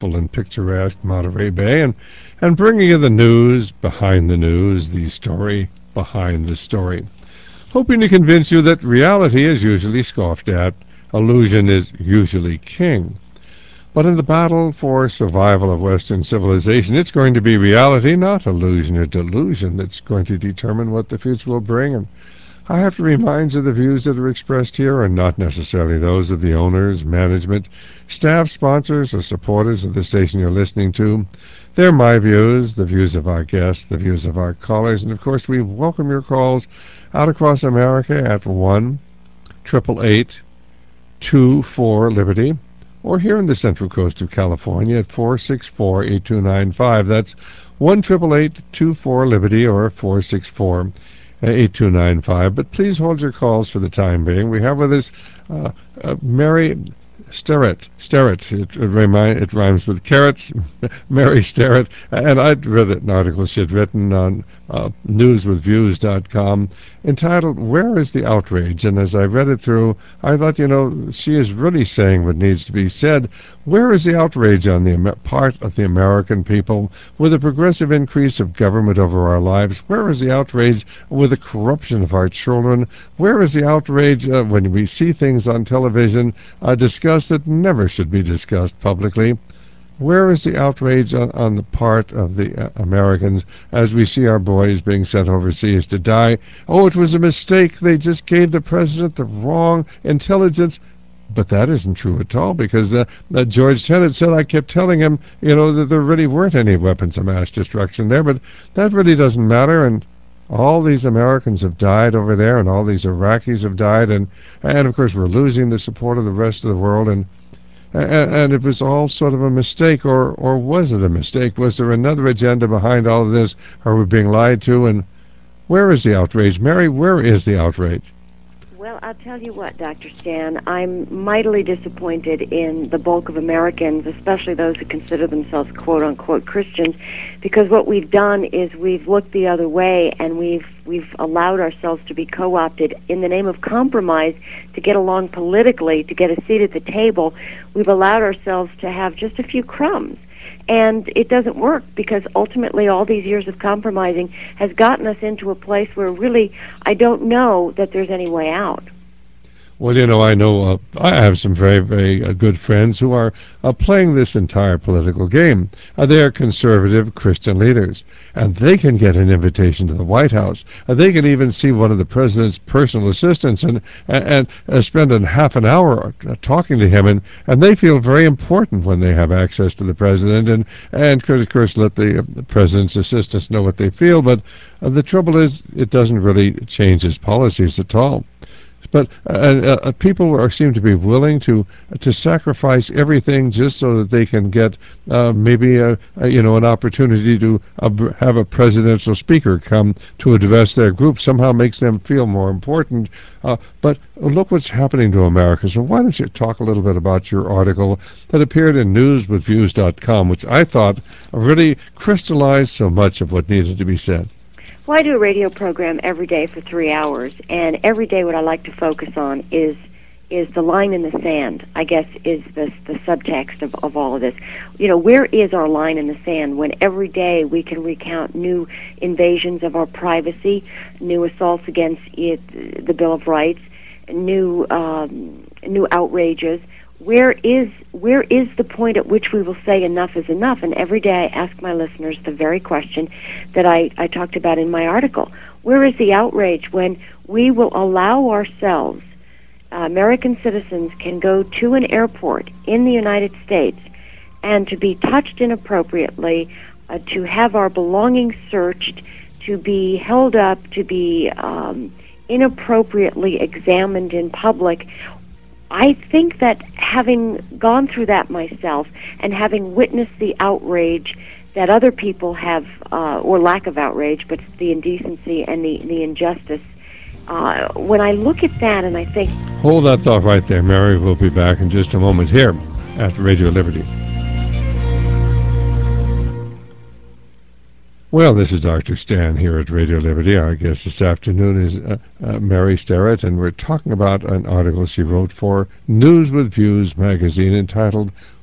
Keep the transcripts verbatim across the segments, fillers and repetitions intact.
and picturesque Monterey Bay, and, and bringing you the news behind the news, the story behind the story. Hoping to convince you that reality is usually scoffed at, illusion is usually king. But in the battle for survival of Western civilization, it's going to be reality, not illusion or delusion, that's going to determine what the future will bring. And I have to remind you the views that are expressed here are not necessarily those of the owners, management, staff, sponsors, or supporters of the station you're listening to. They're my views, the views of our guests, the views of our callers, and of course we welcome your calls out across America at one eight eight eight, two four, Liberty, or here in the Central Coast of California at four six four, eight two nine five. That's one eight eight eight, two four, Liberty or four six four, eight two nine five. But please hold your calls for the time being. We have with us uh, uh, Mary Sterrett. Sterrett. It, it, remind, it rhymes with carrots. Mary Sterrett. And I'd read an article she had written on uh, news with views dot com entitled, Where is the Outrage? And as I read it through, I thought, you know, she is really saying what needs to be said. Where is the outrage on the Amer- part of the American people with a progressive increase of government over our lives? Where is the outrage with the corruption of our children? Where is the outrage uh, when we see things on television uh, discussed that never should be discussed publicly? Where is the outrage on, on the part of the uh, Americans as we see our boys being sent overseas to die? Oh, it was a mistake. They just gave the president the wrong intelligence. But that isn't true at all, because uh, uh, George Tenet said, I kept telling him, you know, that there really weren't any weapons of mass destruction there, but that really doesn't matter, and all these Americans have died over there, and all these Iraqis have died, and, and of course we're losing the support of the rest of the world, and And, and it was all sort of a mistake, or, or was it a mistake? Was there another agenda behind all of this? Are we being lied to? And where is the outrage? Mary, where is the outrage? Well, I'll tell you what, Doctor Stan, I'm mightily disappointed in the bulk of Americans, especially those who consider themselves quote-unquote Christians, because what we've done is we've looked the other way, and we've we've allowed ourselves to be co-opted in the name of compromise to get along politically, to get a seat at the table. We've allowed ourselves to have just a few crumbs. And it doesn't work, because ultimately all these years of compromising has gotten us into a place where really I don't know that there's any way out. Well, you know, I know uh, I have some very, very uh, good friends who are uh, playing this entire political game. Uh, they are conservative Christian leaders, and they can get an invitation to the White House. Uh, they can even see one of the president's personal assistants and and, and uh, spend a half an hour uh, talking to him, and, and they feel very important when they have access to the president, and, and of course, let the, uh, the president's assistants know what they feel. But uh, the trouble is, it doesn't really change his policies at all. But uh, uh, people are, seem to be willing to to sacrifice everything just so that they can get uh, maybe a, a, you know an opportunity to uh, have a presidential speaker come to address their group. Somehow makes them feel more important. Uh, but look what's happening to America. So why don't you talk a little bit about your article that appeared in news with views dot com, which I thought really crystallized so much of what needed to be said. Well, I do a radio program every day for three hours, and every day what I like to focus on is is the line in the sand, I guess, is the, the subtext of, of all of this. You know, where is our line in the sand when every day we can recount new invasions of our privacy, new assaults against it, the Bill of Rights, new um, new outrages? Where is where is the point at which we will say enough is enough? And every day I ask my listeners the very question that I, I talked about in my article. Where is the outrage when we will allow ourselves, uh, American citizens can go to an airport in the United States and to be touched inappropriately, uh, to have our belongings searched, to be held up, to be um, inappropriately examined in public? I think that having gone through that myself and having witnessed the outrage that other people have, uh, or lack of outrage, but the indecency and the, the injustice, uh, when I look at that and I think... Hold that thought right there, Mary. We'll be back in just a moment here at Radio Liberty. Well, this is Doctor Stan here at Radio Liberty. Our guest this afternoon is uh, uh, Mary Sterrett, and we're talking about an article she wrote for News with Views magazine entitled,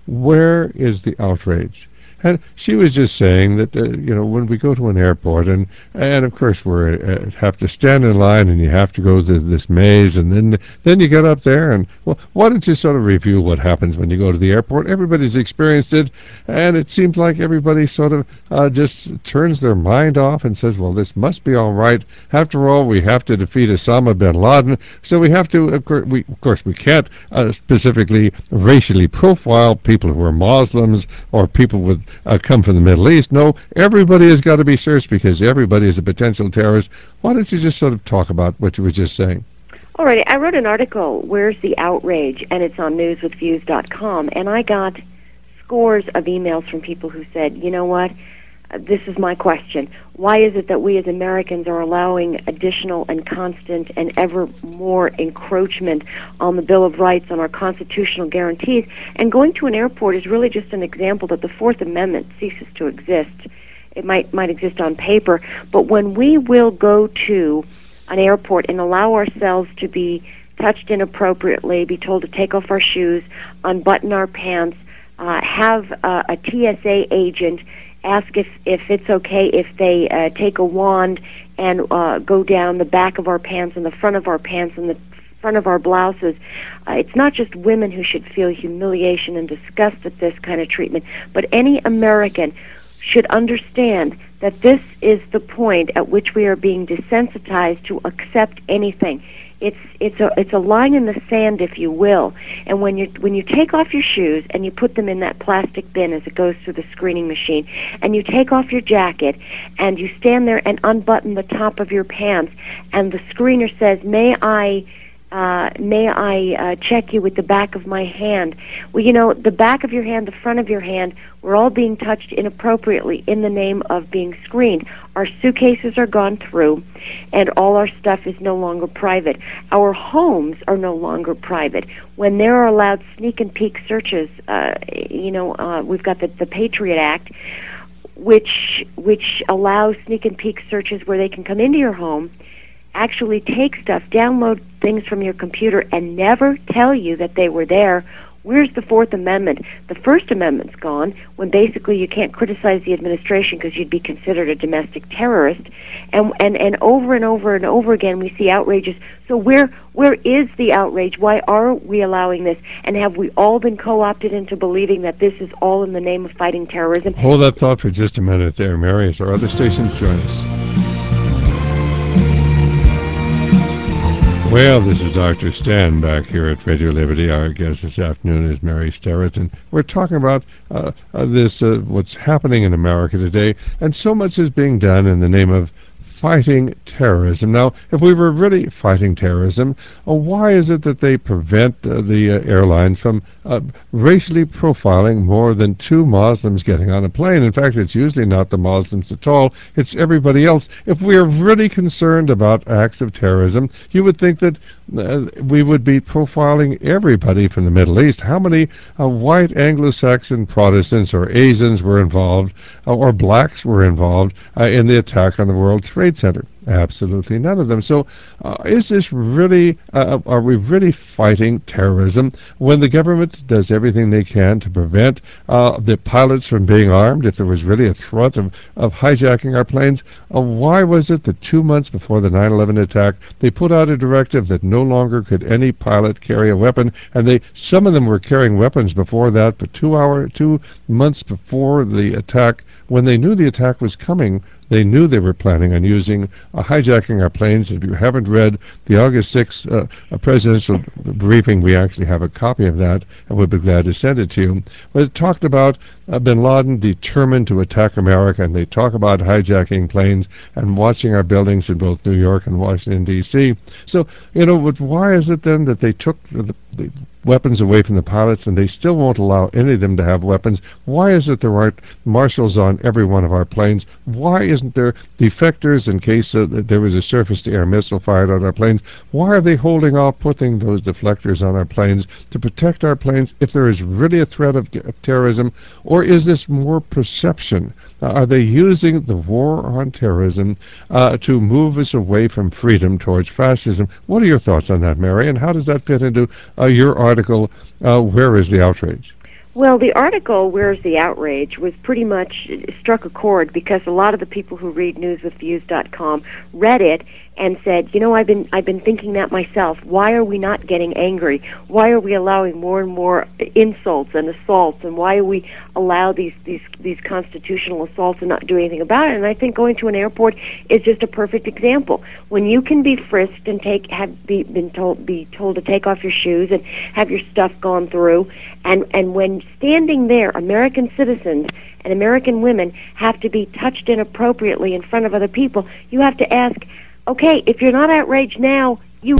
Where is the outrage? And she was just saying that, uh, you know, when we go to an airport, and and of course we uh, have to stand in line, and you have to go to this maze, and then then you get up there, and well, why don't you sort of review what happens when you go to the airport? Everybody's experienced it, and it seems like everybody sort of uh, just turns their mind off and says, well, this must be all right. After all, we have to defeat Osama bin Laden, so we have to, of course, we, of course, we can't uh, specifically racially profile people who are Muslims or people with Uh, come from the Middle East. No, everybody has got to be searched because everybody is a potential terrorist. Why don't you just sort of talk about what you were just saying? All right, I wrote an article, Where's the Outrage? And it's on news with views dot com, and I got scores of emails from people who said, you know what, uh, this is my question. Why is it that we as Americans are allowing additional and constant and ever more encroachment on the Bill of Rights, on our constitutional guarantees? And going to an airport is really just an example that the Fourth Amendment ceases to exist. It might might exist on paper, but when we will go to an airport and allow ourselves to be touched inappropriately, be told to take off our shoes, unbutton our pants, uh, have uh, a T S A agent ask if, if it's okay if they uh, take a wand and uh, go down the back of our pants and the front of our pants and the front of our blouses. Uh, it's not just women who should feel humiliation and disgust at this kind of treatment, but any American should understand that this is the point at which we are being desensitized to accept anything. It's it's a it's a line in the sand, if you will. And when you when you take off your shoes and you put them in that plastic bin as it goes through the screening machine, and you take off your jacket and you stand there and unbutton the top of your pants, and the screener says, "May I?" Uh, may I uh, check you with the back of my hand? Well, you know, the back of your hand, the front of your hand, we're all being touched inappropriately in the name of being screened. Our suitcases are gone through, and all our stuff is no longer private. Our homes are no longer private. When there are allowed sneak and peek searches, uh, you know, uh, we've got the, the Patriot Act, which which allows sneak and peek searches where they can come into your home, actually take stuff, download things from your computer, and never tell you that they were there. Where's the Fourth Amendment? The First Amendment's gone, when basically you can't criticize the administration because you'd be considered a domestic terrorist. And, and and over and over and over again we see outrages. So where where is the outrage? Why are we allowing this? And have we all been co-opted into believing that this is all in the name of fighting terrorism? Hold that thought for just a minute there, Mary, as our other stations join us. Well, this is Doctor Stan back here at Radio Liberty. Our guest this afternoon is Mary Sterrett, and we're talking about uh, uh, this, uh, what's happening in America today, and so much is being done in the name of fighting terrorism. Now, if we were really fighting terrorism, uh, why is it that they prevent uh, the uh, airlines from uh, racially profiling more than two Muslims getting on a plane? In fact, it's usually not the Muslims at all, it's everybody else. If we are really concerned about acts of terrorism, you would think that uh, we would be profiling everybody from the Middle East. How many uh, white Anglo-Saxon Protestants or Asians were involved, uh, or blacks were involved uh, in the attack on the World Trade Center? Absolutely none of them. So uh, is this really, uh, are we really fighting terrorism when the government does everything they can to prevent uh, the pilots from being armed if there was really a threat of, of hijacking our planes? Uh, why was it that two months before the nine eleven attack, they put out a directive that no longer could any pilot carry a weapon, and they some of them were carrying weapons before that, but two hour, two months before the attack, when they knew the attack was coming, they knew they were planning on using, uh, hijacking our planes. If you haven't read the August sixth uh, presidential briefing, we actually have a copy of that, and we'd be glad to send it to you. But it talked about uh, bin Laden determined to attack America, and they talk about hijacking planes and watching our buildings in both New York and Washington, D C So, you know, but why is it then that they took the, the weapons away from the pilots, and they still won't allow any of them to have weapons? Why is it there aren't marshals on every one of our planes? Why isn't there defectors in case uh, there was a surface-to-air missile fired on our planes? Why are they holding off putting those deflectors on our planes to protect our planes if there is really a threat of, of terrorism? Or is this more perception? Uh, are they using the war on terrorism uh, to move us away from freedom towards fascism? What are your thoughts on that, Mary, and how does that fit into uh, your article, uh, Where is the Outrage? Well, the article, Where's the Outrage, was pretty much struck a chord because a lot of the people who read news with views dot com read it and said, you know, I've been I've been thinking that myself. Why are we not getting angry? Why are we allowing more and more insults and assaults? And why do we allow these, these, these constitutional assaults and not do anything about it? And I think going to an airport is just a perfect example. When you can be frisked and take have be been told be told to take off your shoes and have your stuff gone through, and and when standing there, American citizens and American women have to be touched inappropriately in front of other people, you have to ask, okay, if you're not outraged now, you...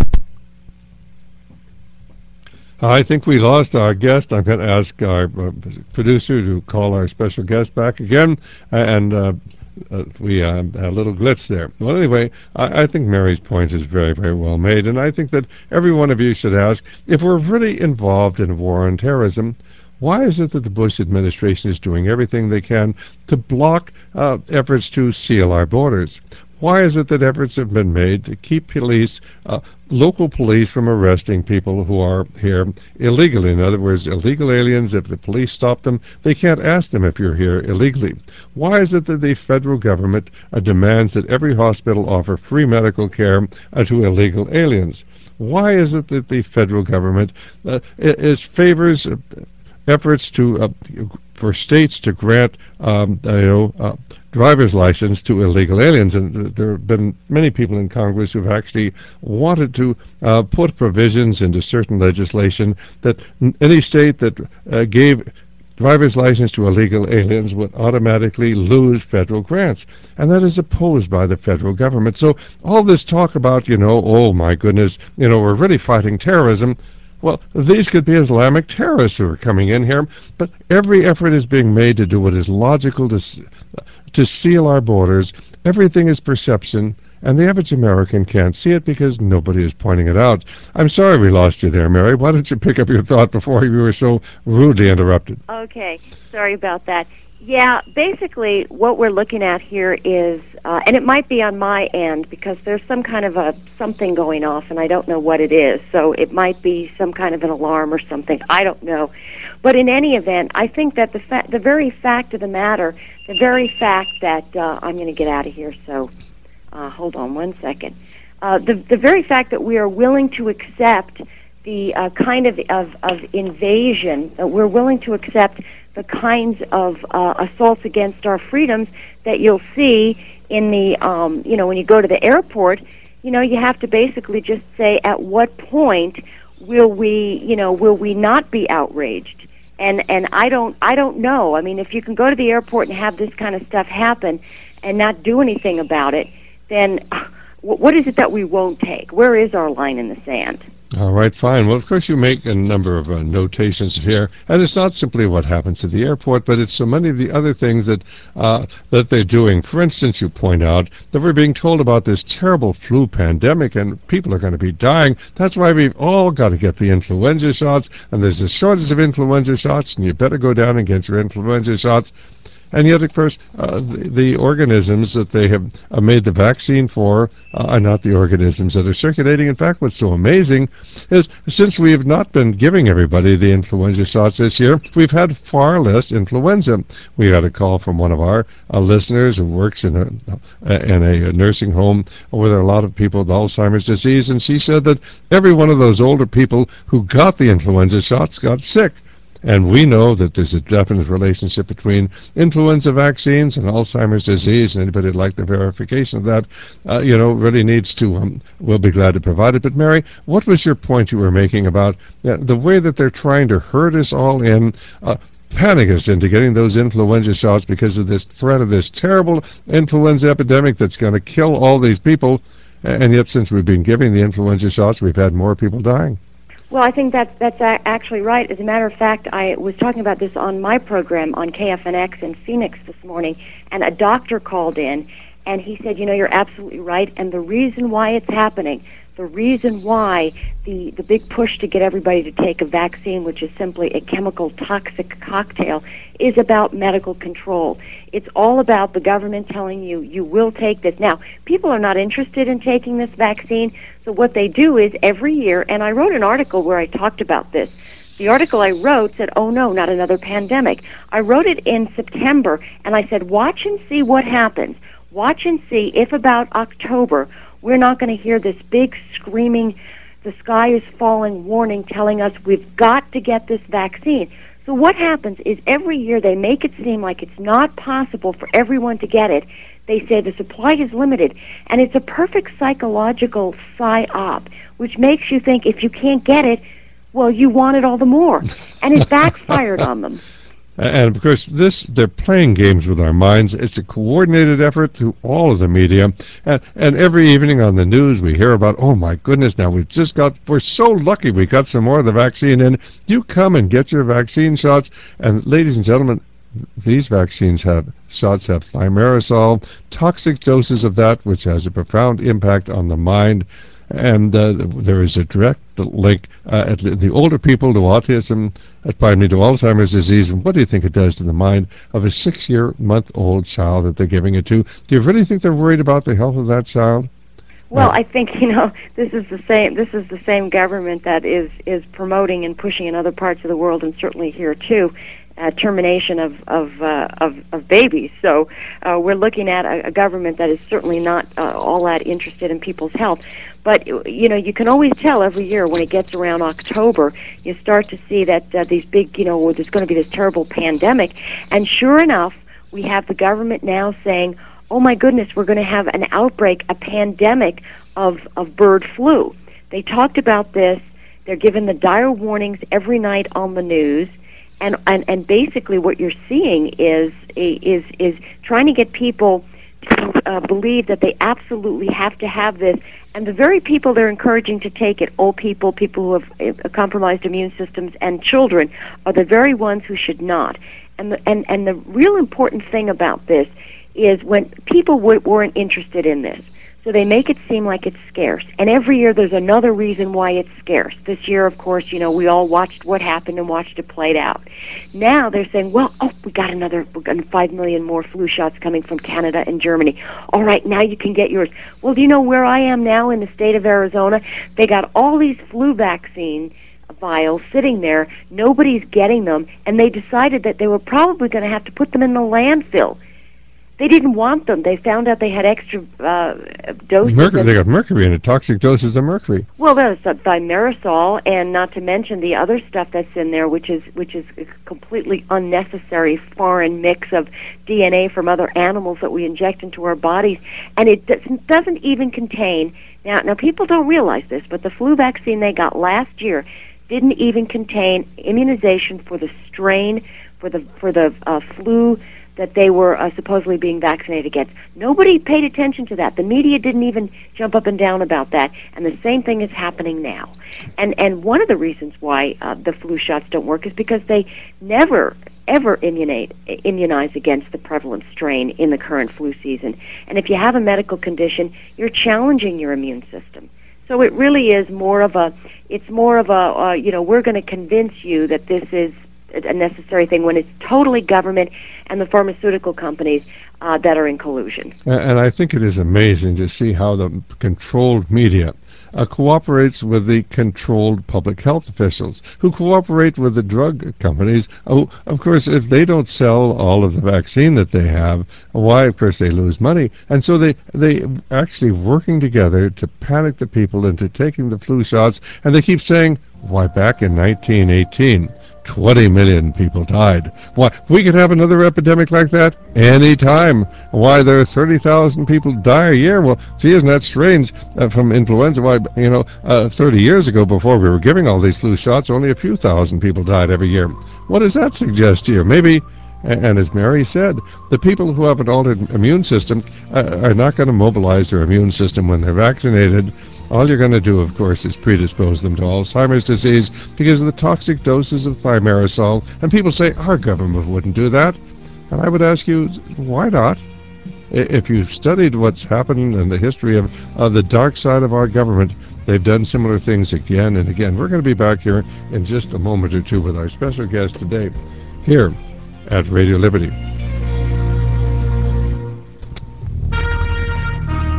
I think we lost our guest. I'm going to ask our uh, producer to call our special guest back again, and uh, uh, we uh, had a little glitch there. Well, anyway, I, I think Mary's point is very, very well made, and I think that every one of you should ask, if we're really involved in a war on terrorism, why is it that the Bush administration is doing everything they can to block uh, efforts to seal our borders? Why is it that efforts have been made to keep police, uh, local police, from arresting people who are here illegally? In other words, illegal aliens, if the police stop them, they can't ask them if you're here illegally. Why is it that the federal government uh, demands that every hospital offer free medical care uh, to illegal aliens? Why is it that the federal government uh, is favors uh, efforts to uh, for states to grant um, you know uh, driver's license to illegal aliens? And there have been many people in Congress who've actually wanted to uh, put provisions into certain legislation that any state that uh, gave driver's license to illegal aliens would automatically lose federal grants. And that is opposed by the federal government. So all this talk about, you know, oh my goodness, you know, we're really fighting terrorism. Well, these could be Islamic terrorists who are coming in here, but every effort is being made to do what is logical to to seal our borders. Everything is perception, and the average American can't see it because nobody is pointing it out. I'm sorry we lost you there, Mary. Why don't you pick up your thought before you were so rudely interrupted? Okay, sorry about that. Yeah, basically what we're looking at here is, uh, and it might be on my end because there's some kind of a something going off and I don't know what it is. So it might be some kind of an alarm or something. I don't know. But in any event, I think that the fa- the very fact of the matter, the very fact that uh, I'm going to get out of here. So uh, hold on one second. Uh, the the very fact that we are willing to accept the uh, kind of, of of invasion, that we're willing to accept the kinds of uh, assaults against our freedoms that you'll see in the, um, you know, when you go to the airport, you know, you have to basically just say, at what point will we, you know, will we not be outraged? And and I don't, I don't know. I mean, if you can go to the airport and have this kind of stuff happen and not do anything about it, then what is it that we won't take? Where is our line in the sand? All right, fine. Well, of course, you make a number of uh, notations here, and it's not simply what happens at the airport, but it's so many of the other things that uh, that they're doing. For instance, you point out that we're being told about this terrible flu pandemic, and people are going to be dying. That's why we've all got to get the influenza shots, and there's a shortage of influenza shots, and you better go down and get your influenza shots. And yet, of course, uh, the, the organisms that they have uh, made the vaccine for uh, are not the organisms that are circulating. In fact, what's so amazing is since we have not been giving everybody the influenza shots this year, we've had far less influenza. We got a call from one of our uh, listeners who works in a, in a nursing home where there are a lot of people with Alzheimer's disease, and she said that every one of those older people who got the influenza shots got sick. And we know that there's a definite relationship between influenza vaccines and Alzheimer's disease, and anybody who'd like the verification of that, uh, you know, really needs to, um, we'll be glad to provide it. But Mary, what was your point you were making about uh, the way that they're trying to herd us all in, uh, panic us into getting those influenza shots because of this threat of this terrible influenza epidemic that's going to kill all these people, and yet since we've been giving the influenza shots, we've had more people dying? Well, I think that's that's actually right. As a matter of fact, I was talking about this on my program on K F N X in Phoenix this morning, and a doctor called in, and he said, you know, you're absolutely right, and the reason why it's happening, the reason why the, the big push to get everybody to take a vaccine, which is simply a chemical toxic cocktail, is about medical control. It's all about the government telling you, you will take this. Now, people are not interested in taking this vaccine, so what they do is every year, and I wrote an article where I talked about this, The article I wrote said, oh no, not another pandemic. I wrote it in September, and I said, watch and see what happens. Watch and see if about October we're not going to hear this big screaming, the sky is falling warning telling us we've got to get this vaccine. So what happens is every year they make it seem like it's not possible for everyone to get it. They say the supply is limited, and it's a perfect psychological psyop, which makes you think if you can't get it, well, you want it all the more. And it backfired on them. And, of course, this they're playing games with our minds. It's a coordinated effort through all of the media. And, and every evening on the news we hear about, oh, my goodness, now we've just got, we're so lucky we got some more of the vaccine in. You come and get your vaccine shots. And, ladies and gentlemen, these vaccines have, shots have thimerosal, toxic doses of that, which has a profound impact on the mind. And uh, there is a direct link uh, at the older people to autism, uh, pardon me, to Alzheimer's disease. And what do you think it does to the mind of a six-year-month-old child that they're giving it to? Do you really think they're worried about the health of that child? Well, I think, you know, this is the same this is the same government that is is promoting and pushing in other parts of the world, and certainly here too, uh, termination of of, uh, of of babies. So uh, we're looking at a, a government that is certainly not uh, all that interested in people's health. But, you know, you can always tell every year when it gets around October, you start to see that uh, these big, you know, there's going to be this terrible pandemic. And sure enough, we have the government now saying, oh, my goodness, we're going to have an outbreak, a pandemic of, of bird flu. They talked about this. They're given the dire warnings every night on the news. And, and, and basically what you're seeing is, is, is trying to get people to uh, believe that they absolutely have to have this. And the very people they're encouraging to take it, old people, people who have uh, compromised immune systems, and children, are the very ones who should not. And the, and, and the real important thing about this is when people w- weren't interested in this. So they make it seem like it's scarce. And every year there's another reason why it's scarce. This year, of course, you know, we all watched what happened and watched it played out. Now they're saying, well, oh, we got another we got five million more flu shots coming from Canada and Germany. All right, now you can get yours. Well, do you know where I am now in the state of Arizona? They got all these flu vaccine vials sitting there. Nobody's getting them. And they decided that they were probably going to have to put them in the landfill. They didn't want them. They found out they had extra uh, doses. Mercury, they got mercury in it, toxic doses of mercury. Well, there's uh, thimerosal, and not to mention the other stuff that's in there, which is which is a completely unnecessary foreign mix of D N A from other animals that we inject into our bodies, and it doesn't, doesn't even contain. Now, now people don't realize this, but the flu vaccine they got last year didn't even contain immunization for the strain for the for the uh, flu that they were uh, supposedly being vaccinated against. Nobody paid attention to that. The media didn't even jump up and down about that, and the same thing is happening now. And and one of the reasons why uh, the flu shots don't work is because they never, ever immunate, immunize against the prevalent strain in the current flu season. And if you have a medical condition, you're challenging your immune system. So it really is more of a, it's more of a, uh, you know, we're going to convince you that this is a necessary thing when it's totally government and the pharmaceutical companies uh, that are in collusion. And I think it is amazing to see how the controlled media uh, cooperates with the controlled public health officials, who cooperate with the drug companies. Oh, of course, if they don't sell all of the vaccine that they have, why, of course, they lose money. And so they they actually working together to panic the people into taking the flu shots. And they keep saying, why, back in nineteen eighteen, twenty million people died. Why, we could have another epidemic like that any time. Why, there are thirty thousand people die a year. Well, gee, isn't that strange uh, from influenza? Why, you know, uh, thirty years ago, before we were giving all these flu shots, only a few thousand people died every year. What does that suggest to you? Maybe, and as Mary said, the people who have an altered immune system uh, are not going to mobilize their immune system when they're vaccinated. All you're going to do, of course, is predispose them to Alzheimer's disease because of the toxic doses of thimerosal. And people say, our government wouldn't do that. And I would ask you, why not? If you've studied what's happened in the history of uh, the dark side of our government, they've done similar things again and again. We're going to be back here in just a moment or two with our special guest today here at Radio Liberty.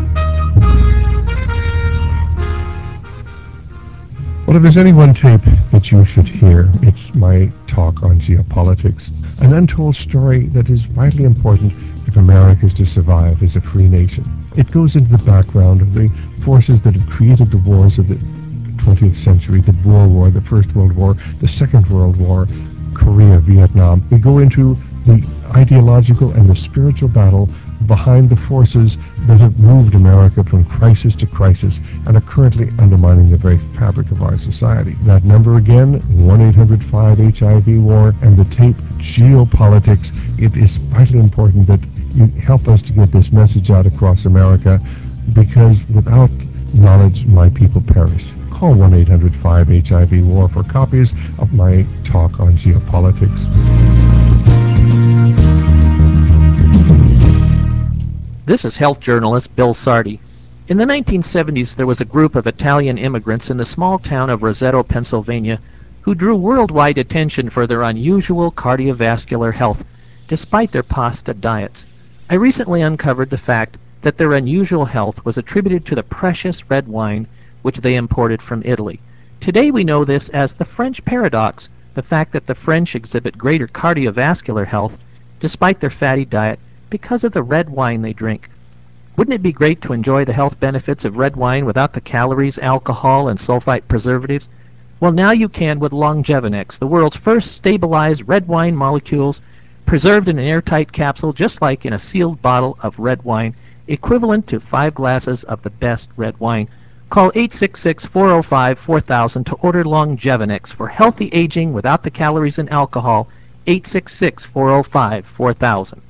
Well, if there's any one tape that that you should hear. It's my talk on geopolitics, an untold story that is vitally important if America is to survive as a free nation. It goes into the background of the forces that have created the wars of the twentieth century, the Boer War, the First World War, the Second World War, Korea, Vietnam. We go into the ideological and the spiritual battle behind the forces that have moved America from crisis to crisis and are currently undermining the very fabric of our society. That number again, one eight hundred five H I V war, and the tape Geopolitics. It is vitally important that you help us to get this message out across America, because without knowledge, my people perish. Call one eight hundred five H I V war for copies of my talk on geopolitics. This is health journalist Bill Sardi. In the nineteen seventies, there was a group of Italian immigrants in the small town of Roseto, Pennsylvania, who drew worldwide attention for their unusual cardiovascular health, despite their pasta diets. I recently uncovered the fact that their unusual health was attributed to the precious red wine which they imported from Italy. Today we know this as the French paradox, the fact that the French exhibit greater cardiovascular health despite their fatty diet because of the red wine they drink. Wouldn't it be great to enjoy the health benefits of red wine without the calories, alcohol, and sulfite preservatives? Well, now you can with Longevinex, the world's first stabilized red wine molecules preserved in an airtight capsule just like in a sealed bottle of red wine, equivalent to five glasses of the best red wine. Call eight six six, four oh five, four thousand to order Longevinex for healthy aging without the calories and alcohol. eight six six, four oh five, four thousand.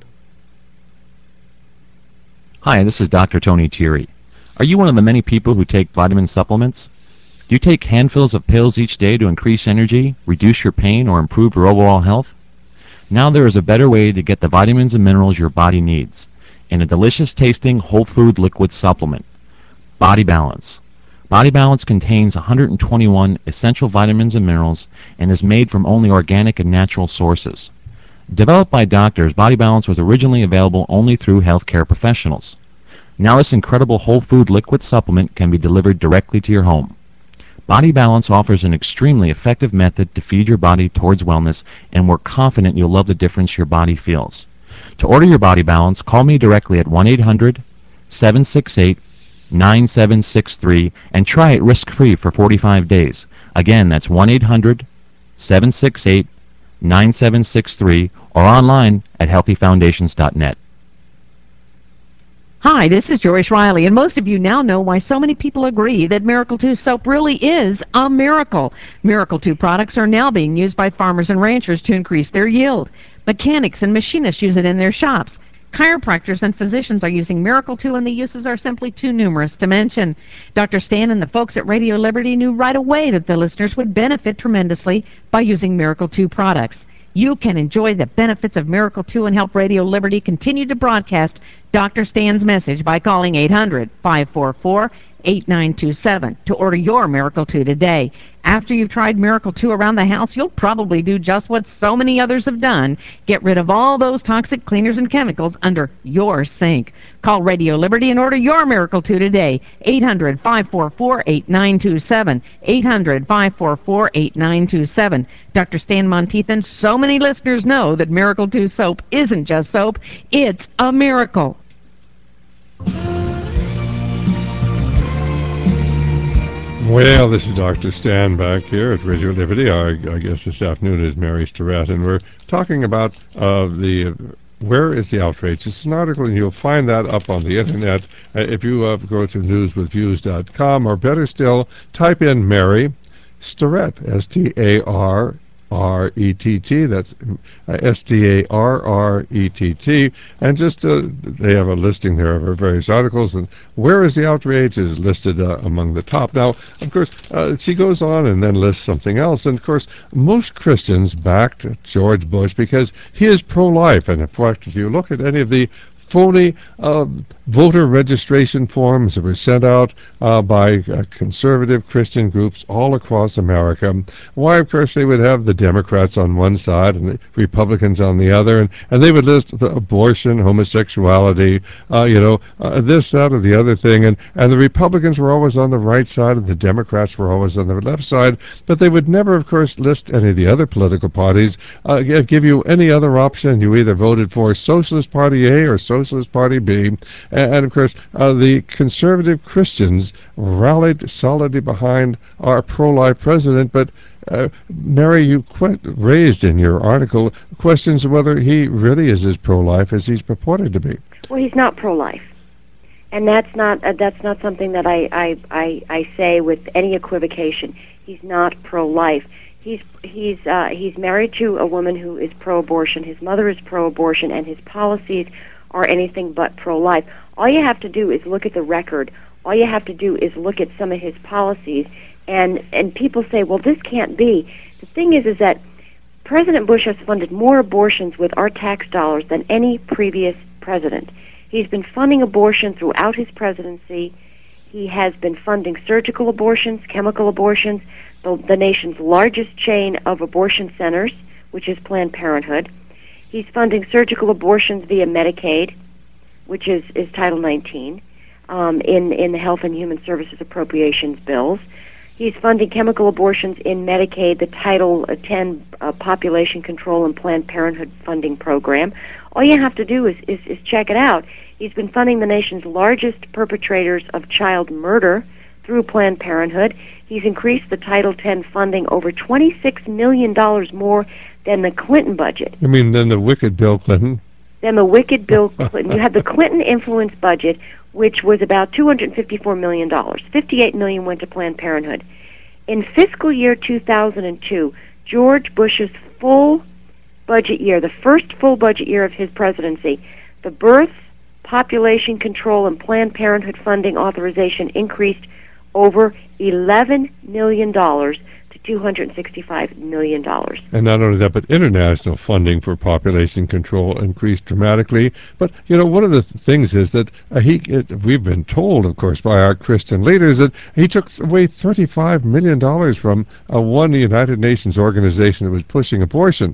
Hi, this is Doctor Tony Thierry. Are you one of the many people who take vitamin supplements? Do you take handfuls of pills each day to increase energy, reduce your pain, or improve your overall health? Now there is a better way to get the vitamins and minerals your body needs, in a delicious tasting whole food liquid supplement. Body Balance. Body Balance contains one hundred twenty-one essential vitamins and minerals and is made from only organic and natural sources. Developed by doctors, Body Balance was originally available only through healthcare professionals. Now this incredible whole food liquid supplement can be delivered directly to your home. Body Balance offers an extremely effective method to feed your body towards wellness, and we're confident you'll love the difference your body feels. To order your Body Balance, call me directly at one eight hundred, seven six eight, nine seven six three and try it risk-free for forty-five days. Again, that's one eight hundred, seven six eight, nine seven six three or online at healthy foundations dot net. Hi, this is Joyce Riley, and most of you now know why so many people agree that Miracle two soap really is a miracle. Miracle two products are now being used by farmers and ranchers to increase their yield. Mechanics and machinists use it in their shops. Chiropractors and physicians are using Miracle two, and the uses are simply too numerous to mention. Doctor Stan and the folks at Radio Liberty knew right away that the listeners would benefit tremendously by using Miracle two products. You can enjoy the benefits of Miracle two and help Radio Liberty continue to broadcast Doctor Stan's message by calling eight hundred, five four four, eight nine two seven to order your Miracle two today. After you've tried Miracle two around the house, you'll probably do just what so many others have done. Get rid of all those toxic cleaners and chemicals under your sink. Call Radio Liberty and order your Miracle two today. eight hundred, five four four, eight nine two seven. eight hundred, five four four, eight nine two seven. Doctor Stan Monteith, so many listeners know that Miracle two soap isn't just soap, it's a miracle. Well, this is Doctor Stan back here at Radio Liberty. Our, I guess this afternoon is Mary Starrett, and we're talking about uh, the uh, where is the outrage. It's an article, and you'll find that up on the internet. Uh, if you uh, go to news with views dot com, or better still, type in Mary Starrett, S T A R R E T T, that's uh, S T A R R E T T, and just uh, they have a listing there of her various articles, and where is the outrage is listed uh, among the top. Now, of course, uh, she goes on and then lists something else, and of course, most Christians backed George Bush because he is pro-life, and in fact, if you look at any of the phony uh, voter registration forms that were sent out uh, by uh, conservative Christian groups all across America. Why, of course, they would have the Democrats on one side and the Republicans on the other, and, and they would list the abortion, homosexuality, uh, you know, uh, this, that, or the other thing, and, and the Republicans were always on the right side and the Democrats were always on the left side, but they would never, of course, list any of the other political parties, uh, give you any other option. You either voted for Socialist Party A or Socialist Party B, and, and of course, uh, the conservative Christians rallied solidly behind our pro-life president, but Uh, Mary, you que- raised in your article questions of whether he really is as pro-life as he's purported to be. Well, he's not pro-life, and that's not uh, that's not something that I, I I I say with any equivocation. He's not pro-life. He's he's uh, he's married to a woman who is pro-abortion. His mother is pro-abortion, and his policies are anything but pro-life. All you have to do is look at the record. All you have to do is look at some of his policies. And and people say, well, this can't be. The thing is, is that President Bush has funded more abortions with our tax dollars than any previous president. He's been funding abortion throughout his presidency. He has been funding surgical abortions, chemical abortions, the, the nation's largest chain of abortion centers, which is Planned Parenthood. He's funding surgical abortions via Medicaid, which is, is Title nineteen, um, in, in the Health and Human Services Appropriations bills. He's funding chemical abortions in Medicaid, the Title ten uh, Population Control and Planned Parenthood funding program. All you have to do is, is, is check it out. He's been funding the nation's largest perpetrators of child murder through Planned Parenthood. He's increased the Title ten funding over twenty-six million dollars more than the Clinton budget. You mean than the wicked Bill Clinton? Than the wicked Bill Clinton. You had the Clinton-influenced budget, which was about two hundred fifty-four million dollars. fifty-eight million dollars went to Planned Parenthood. In fiscal year two thousand two, George Bush's full budget year, the first full budget year of his presidency, the birth, population control, and Planned Parenthood funding authorization increased over eleven million dollars to two hundred sixty-five million dollars. And not only that, but international funding for population control increased dramatically. But, you know, one of the th- things is that uh, he, it, we've been told, of course, by our Christian leaders that he took away thirty-five million dollars from uh, one United Nations organization that was pushing abortion.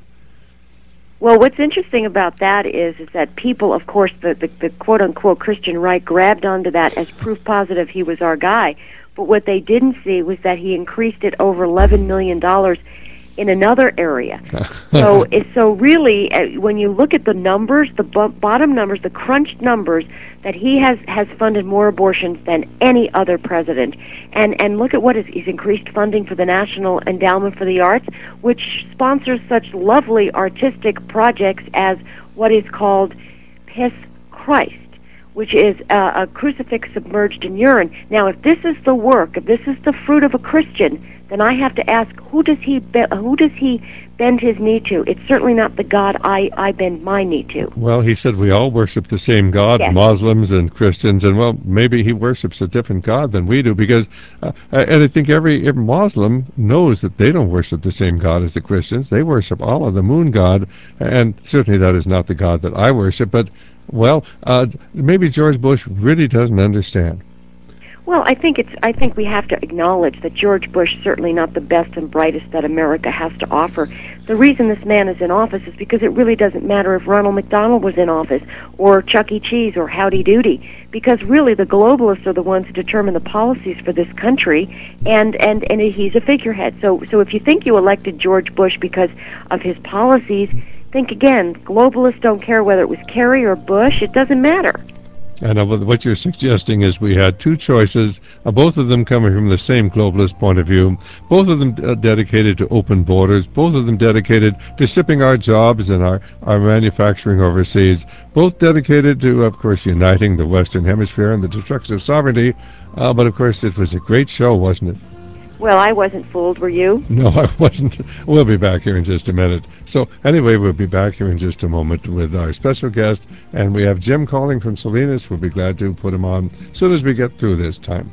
Well, what's interesting about that is is that people, of course, the, the, the quote-unquote Christian right grabbed onto that as proof positive he was our guy. But what they didn't see was that he increased it over eleven million dollars in another area. so, so really, uh, when you look at the numbers, the b- bottom numbers, the crunched numbers, that he has, has funded more abortions than any other president. And and look at what is, he's increased funding for the National Endowment for the Arts, which sponsors such lovely artistic projects as what is called Piss Christ, which is uh, a crucifix submerged in urine. Now, if this is the work, if this is the fruit of a Christian, then I have to ask, who does he be- who does he bend his knee to? It's certainly not the God I, I bend my knee to. Well, he said we all worship the same God, yes. Muslims and Christians, and well, maybe he worships a different God than we do, because, uh, and I think every, every Muslim knows that they don't worship the same God as the Christians. They worship Allah, the moon god, and certainly that is not the God that I worship, but well, uh, maybe George Bush really doesn't understand. Well, I think it's. I think we have to acknowledge that George Bush is certainly not the best and brightest that America has to offer. The reason this man is in office is because it really doesn't matter if Ronald McDonald was in office, or Chuck E. Cheese, or Howdy Doody, because really the globalists are the ones who determine the policies for this country, and, and, and he's a figurehead. So, so if you think you elected George Bush because of his policies, think again. Globalists don't care whether it was Kerry or Bush. It doesn't matter. And uh, what you're suggesting is we had two choices, uh, both of them coming from the same globalist point of view, both of them uh, dedicated to open borders, both of them dedicated to shipping our jobs and our, our manufacturing overseas, both dedicated to, of course, uniting the Western Hemisphere and the destruction of sovereignty. Uh, but, of course, it was a great show, wasn't it? Well, I wasn't fooled, were you? No, I wasn't. We'll be back here in just a minute. So anyway, we'll be back here in just a moment with our special guest, and we have Jim calling from Salinas. We'll be glad to put him on as soon as we get through this time.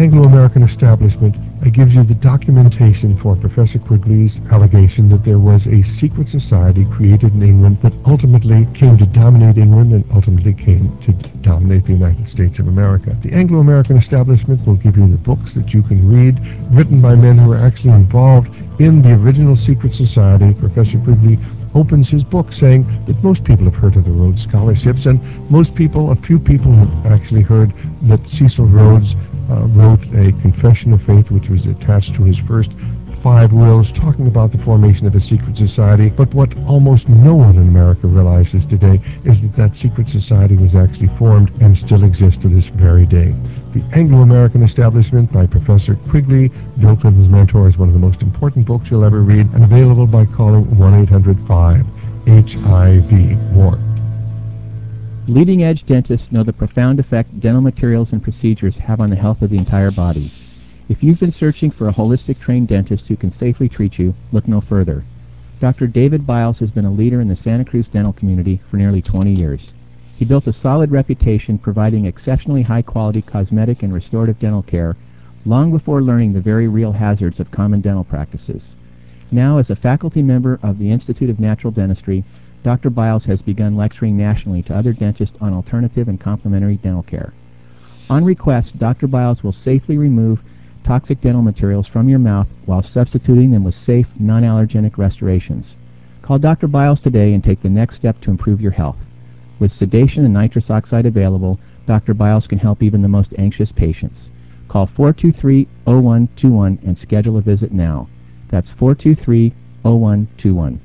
Anglo-American establishment uh, gives you the documentation for Professor Quigley's allegation that there was a secret society created in England that ultimately came to dominate England and ultimately came to dominate the United States of America. The Anglo-American establishment will give you the books that you can read, written by men who are actually involved in the original secret society. Professor Quigley opens his book saying that most people have heard of the Rhodes Scholarships, and most people, a few people have actually heard that Cecil Rhodes uh, wrote a confession of faith which was attached to his first five wills talking about the formation of a secret society. But what almost no one in America realizes today is that that secret society was actually formed and still exists to this very day. The Anglo-American Establishment by Professor Quigley, Bill Clinton's mentor, is one of the most important books you'll ever read, and available by calling one eight hundred five H I V war. Leading-edge dentists know the profound effect dental materials and procedures have on the health of the entire body. If you've been searching for a holistic trained dentist who can safely treat you, look no further. Doctor David Biles has been a leader in the Santa Cruz dental community for nearly twenty years. He built a solid reputation providing exceptionally high-quality cosmetic and restorative dental care long before learning the very real hazards of common dental practices. Now, as a faculty member of the Institute of Natural Dentistry, Doctor Biles has begun lecturing nationally to other dentists on alternative and complementary dental care. On request, Doctor Biles will safely remove toxic dental materials from your mouth while substituting them with safe, non-allergenic restorations. Call Doctor Biles today and take the next step to improve your health. With sedation and nitrous oxide available, Doctor Biles can help even the most anxious patients. Call four two three, zero one two one and schedule a visit now. That's four two three, zero one two one.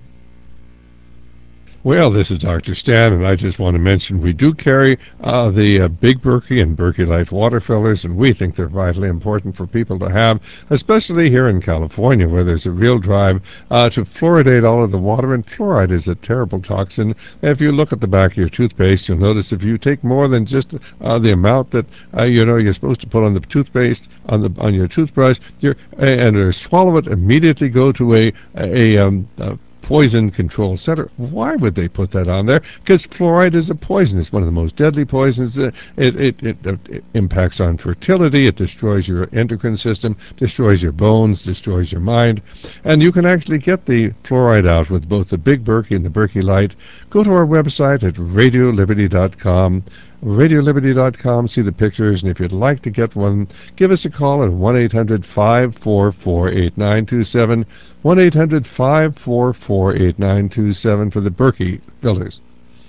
Well, this is Doctor Stan, and I just want to mention we do carry uh, the uh, Big Berkey and Berkey Light water fillers, and we think they're vitally important for people to have, especially here in California, where there's a real drive uh, to fluoridate all of the water, and fluoride is a terrible toxin. If you look at the back of your toothpaste, you'll notice if you take more than just uh, the amount that uh, you know you're supposed to put on the toothpaste on the on your toothbrush, you're, and uh, swallow it, immediately go to a a, um, a poison control center. Why would they put that on there? Because fluoride is a poison. It's one of the most deadly poisons. It, it, it, it impacts on fertility. It destroys your endocrine system, destroys your bones, destroys your mind. And you can actually get the fluoride out with both the Big Berkey and the Berkey Light. Go to our website at radio liberty dot com. radio liberty dot com, see the pictures, and if you'd like to get one, give us a call at one eight hundred, five four four, eight nine two seven, one eight hundred, five four four, eight nine two seven for the Berkey fillers.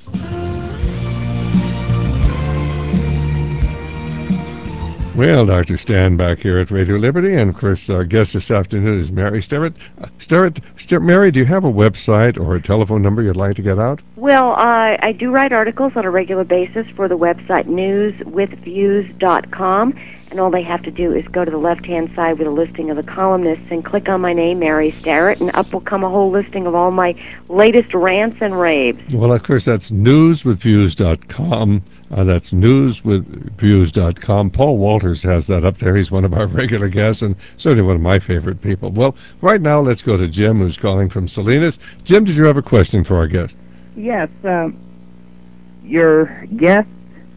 Well, Doctor Stan back here at Radio Liberty, and of course our guest this afternoon is Mary Sterrett. Uh, Sterrett, Sterrett, Mary, do you have a website or a telephone number you'd like to get out? Well, uh, I do write articles on a regular basis for the website news with views dot com, and all they have to do is go to the left-hand side with a listing of the columnists and click on my name, Mary Sterrett, and up will come a whole listing of all my latest rants and raves. Well, of course, that's news with views dot com. Uh, that's news with views dot com. Paul Walters has that up there. He's one of our regular guests and certainly one of my favorite people. Well, right now, let's go to Jim, who's calling from Salinas. Jim, did you have a question for our guest? Yes. Uh, your guest,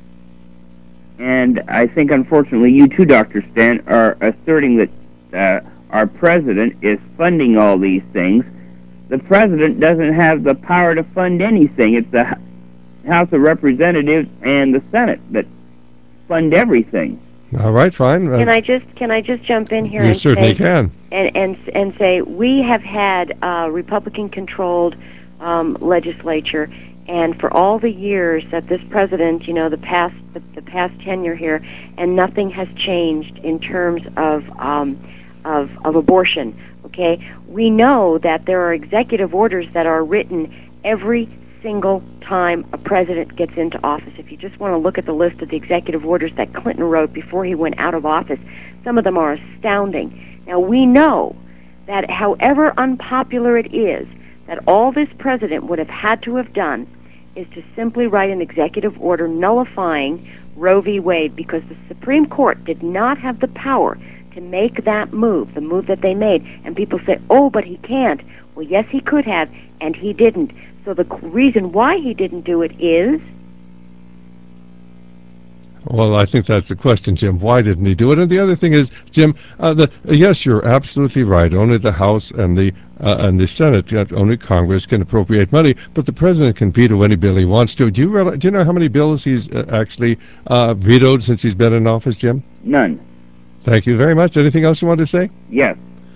and I think, unfortunately, you too, Doctor Stan, are asserting that uh, our president is funding all these things. The president doesn't have the power to fund anything. It's the House of Representatives and the Senate that fund everything. All right, fine. Uh, Can I just can I just jump in here? You and certainly say, can. And and and say we have had a Republican-controlled um, legislature, and for all the years that this president, you know, the past the, the past tenure here, and nothing has changed in terms of um, of of abortion. Okay, we know that there are executive orders that are written every single time a president gets into office. If you just want to look at the list of the executive orders that Clinton wrote before he went out of office, some of them are astounding. Now, we know that however unpopular it is, that all this president would have had to have done is to simply write an executive order nullifying Roe v. Wade, because the Supreme Court did not have the power to make that move, the move that they made. And people say, oh, but he can't. Well, yes, he could have, and he didn't. So the reason why he didn't do it is... Well, I think that's the question, Jim. Why didn't he do it? And the other thing is, Jim, uh, the, yes, you're absolutely right. Only the House and the uh, and the Senate, only Congress can appropriate money, but the president can veto any bill he wants to. Do you realize, do you know how many bills he's uh, actually uh, vetoed since he's been in office, Jim? None. Thank you very much. Anything else you want to say? Yes.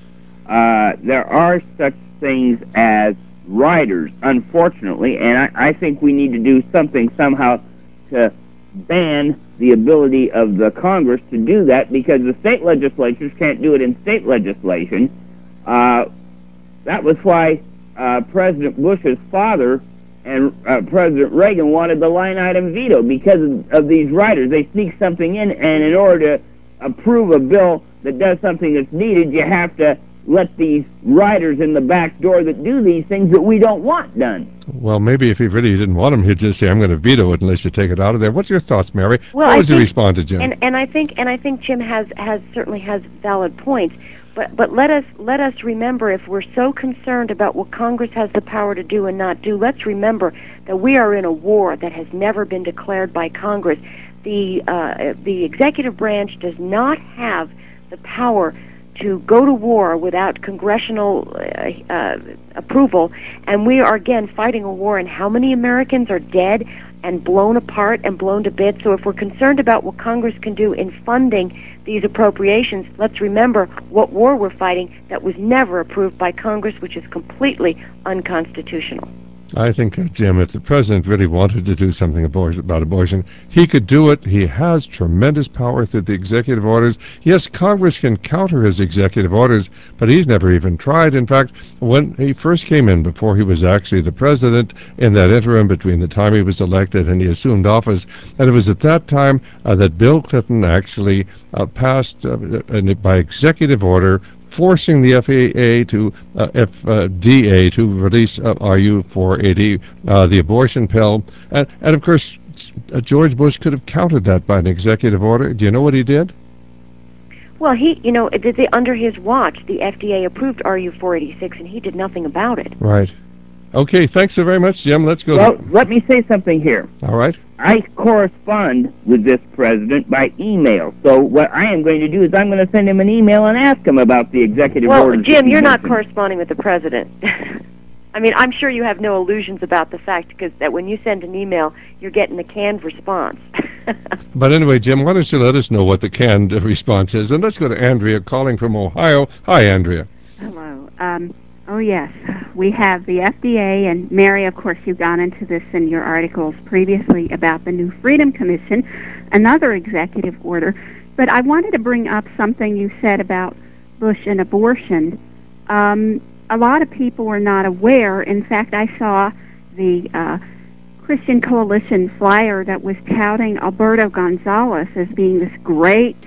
Uh, there are such things as riders, unfortunately, and I, I think we need to do something somehow to ban the ability of the Congress to do that, because the state legislatures can't do it in state legislation. Uh, that was why uh, President Bush's father and uh, President Reagan wanted the line item veto, because of, of these riders. They sneak something in, and in order to approve a bill that does something that's needed, you have to let these riders in the back door that do these things that we don't want done. Well, maybe if he really didn't want them, he'd just say, "I'm going to veto it unless you take it out of there." What's your thoughts, Mary? Well, How would I you think, respond to Jim? And, and I think and I think Jim has, has certainly has valid points. But but let us let us remember, if we're so concerned about what Congress has the power to do and not do, let's remember that we are in a war that has never been declared by Congress. The uh, the executive branch does not have the power to go to war without congressional uh, uh, approval, and we are again fighting a war, and how many Americans are dead and blown apart and blown to bits. So if we're concerned about what Congress can do in funding these appropriations, let's remember what war we're fighting that was never approved by Congress, which is completely unconstitutional. I think, uh, Jim, if the president really wanted to do something abor- about abortion, he could do it. He has tremendous power through the executive orders. Yes, Congress can counter his executive orders, but he's never even tried. In fact, when he first came in, before he was actually the president, in that interim between the time he was elected and he assumed office, and it was at that time uh, that Bill Clinton actually uh, passed, uh, by executive order, forcing the F A A to uh, F D A to release uh, R U four eighty, uh, the abortion pill, and, and of course uh, George Bush could have countered that by an executive order. Do you know what he did? Well, he, you know, did they, under his watch, the F D A approved R U four eighty-six, and he did nothing about it. Right. Okay. Thanks so very much, Jim. Let's go. Well, let me say something here. All right. I correspond with this president by email. So what I am going to do is I'm going to send him an email and ask him about the executive well, orders. Well, Jim, you're not mentioned. corresponding with the president. I mean, I'm sure you have no illusions about the fact because that when you send an email, you're getting a canned response. But anyway, Jim, why don't you let us know what the canned response is? And let's go to Andrea calling from Ohio. Hi, Andrea. Hello. Um, oh, yes. We have the F D A, and Mary, of course, you've gone into this in your articles previously about the new Freedom Commission, another executive order. But I wanted to bring up something you said about Bush and abortion. Um, a lot of people are not aware. In fact, I saw the uh, Christian Coalition flyer that was touting Alberto Gonzales as being this great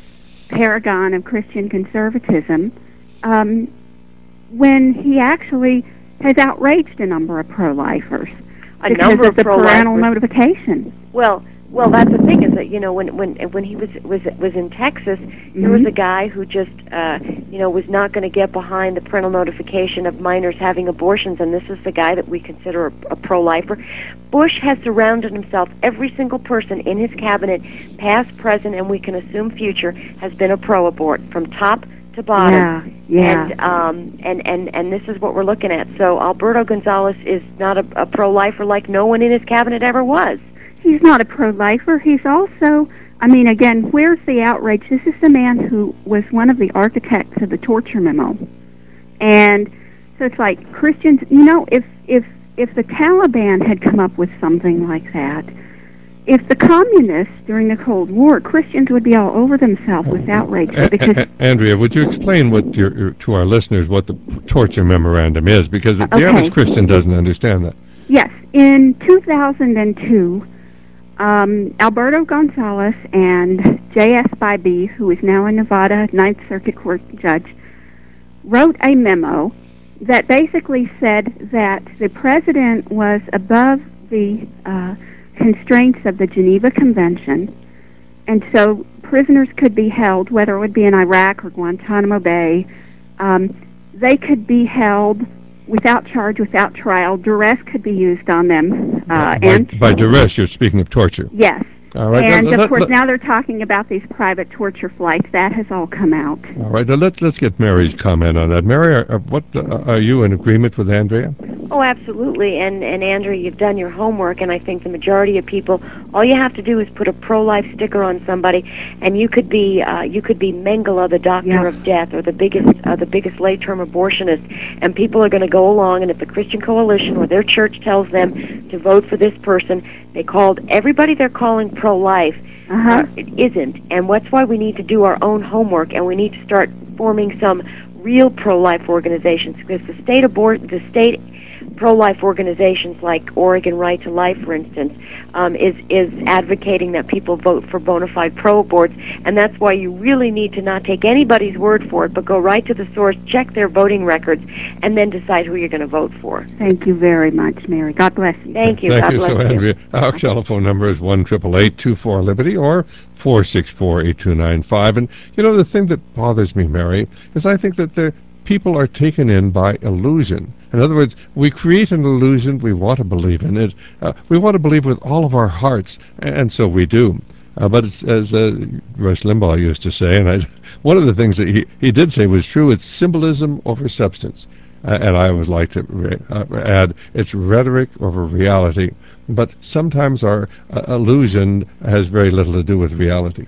paragon of Christian conservatism, um, when he actually has outraged a number of pro-lifers a because number of of the parental pro-lifers. notification. Well, well, that's the thing is that you know when when when he was was was in Texas, Mm-hmm. there was a guy who just uh, you know was not going to get behind the parental notification of minors having abortions, and this is the guy that we consider a, a pro-lifer. Bush has surrounded himself. Every single person in his cabinet, past, present, and we can assume future, has been a pro-abort from top to bottom. Yeah, yeah. And um and and and this is what we're looking at. So Alberto Gonzales is not a, a pro-lifer like no one in his cabinet ever was. He's not a pro-lifer. He's also, I mean, again, where's the outrage? This is the man who was one of the architects of the torture memo. And so it's like Christians, you know, if if if the Taliban had come up with something like that, if the communists during the Cold War, Christians would be all over themselves with outrage. Because A- A- Andrea, would you explain what your, your, to our listeners what the torture memorandum is? Because the Okay. average Christian doesn't understand that. Yes, in two thousand two, um, Alberto Gonzales and J S Bybee, who is now a Nevada Ninth Circuit Court judge, wrote a memo that basically said that the president was above the uh, constraints of the Geneva Convention, and so prisoners could be held, whether it would be in Iraq or Guantanamo Bay, um, they could be held without charge, without trial. Duress could be used on them. Uh, by, and by duress, you're speaking of torture. Yes. All right. And, now, of let, course, let, now they're talking about these private torture flights. That has all come out. All right. Now let's let's get Mary's comment on that. Mary, are, what uh, are you in agreement with Andrea? Oh, absolutely. And, and Andrea, you've done your homework, and I think the majority of people, all you have to do is put a pro-life sticker on somebody, and you could be uh, you could be Mengele, the doctor Yeah. of death, or the biggest uh, the biggest late-term abortionist, and people are going to go along, and if the Christian Coalition or their church tells them to vote for this person, they called everybody they're calling pro-life. Uh-huh. Uh, it isn't, and that's why we need to do our own homework, and we need to start forming some real pro-life organizations, because the state abort the state pro-life organizations like Oregon Right to Life, for instance, um, is is advocating that people vote for bona fide pro-aborts, and that's why you really need to not take anybody's word for it, but go right to the source, check their voting records, and then decide who you're going to vote for. Thank you very much, Mary. God bless you. Thank you. Thank God you. bless So, you. Andrea, our telephone number is one eight eight eight, two four, Liberty or four six four, eight two nine five. And, you know, the thing that bothers me, Mary, is I think that the people are taken in by illusion. In other words, we create an illusion, we want to believe in it, uh, we want to believe with all of our hearts, and so we do. Uh, but it's, as uh, Rush Limbaugh used to say, and I, one of the things that he, he did say was true, it's symbolism over substance. Uh, and I always like to re- uh, add, it's rhetoric over reality. But sometimes our uh, illusion has very little to do with reality.